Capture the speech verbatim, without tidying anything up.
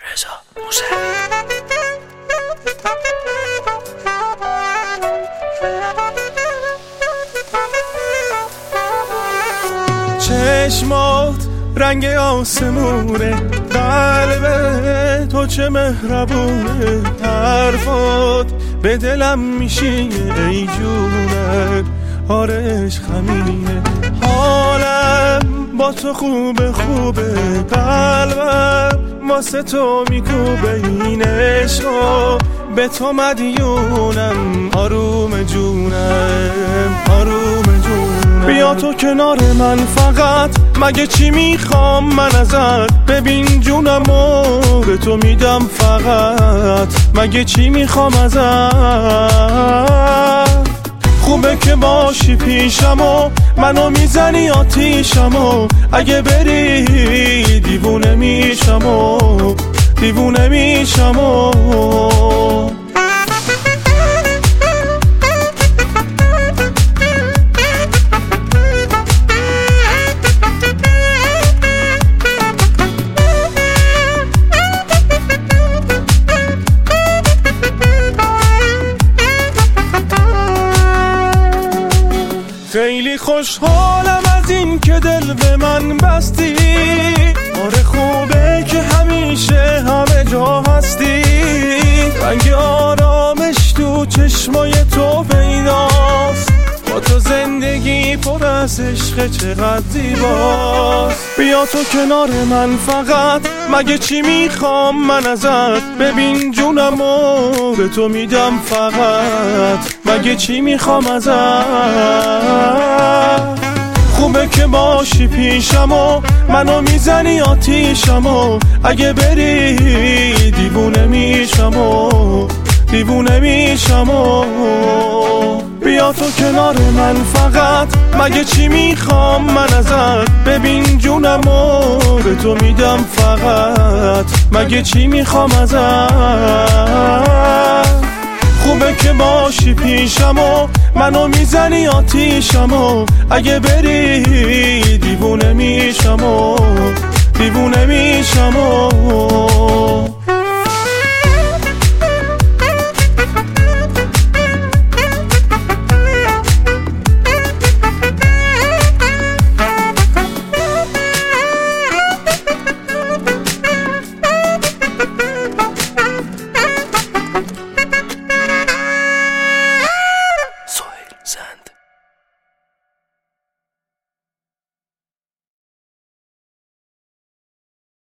رضا موسوی. چشمات رنگ آسمونه، قلب تو چه مهربونه، حرفات به دلم میشینه ای جونم، آرش خمینه، حالم با تو خوبه خوبه، قلبم واسه تو میکوبه، این عشقا به تو مدیونم، آروم جونم آروم جونم. بیا تو کنار من فقط، مگه چی میخوام من ازت، ببین جونمو به تو میدم فقط، مگه چی میخوام ازت. خوبه که باشی پیشمو، منو میزنی آتیشمو، اگه بری دیوونه میشمو دیوونه میشمو. خیلی خوشحالم از این که دل به من بستی، آره خوبه که همیشه همه جا هستی، رنگ آرامش تو چشمای تو پیداست، با تو زندگی پر از عشق چقدر زیباست. بیا تو کنار من فقط، مگه چی میخوام من ازت، ببین جونمو به تو میدم فقط، مگه چی میخوام ازت. خوبه که باشی پیشمو، منو میزنی آتیشمو، اگه بری دیوونه میشمو دیوونه میشمو. بیا تو کنار من فقط، مگه چی میخوام من ازت، ببین جونمو به تو میدم فقط، مگه چی میخوام ازت. خوبه که باشی پیشمو، منو میزنی آتیشمو، اگه بری دیوونه میشمو دیوونه میشمو.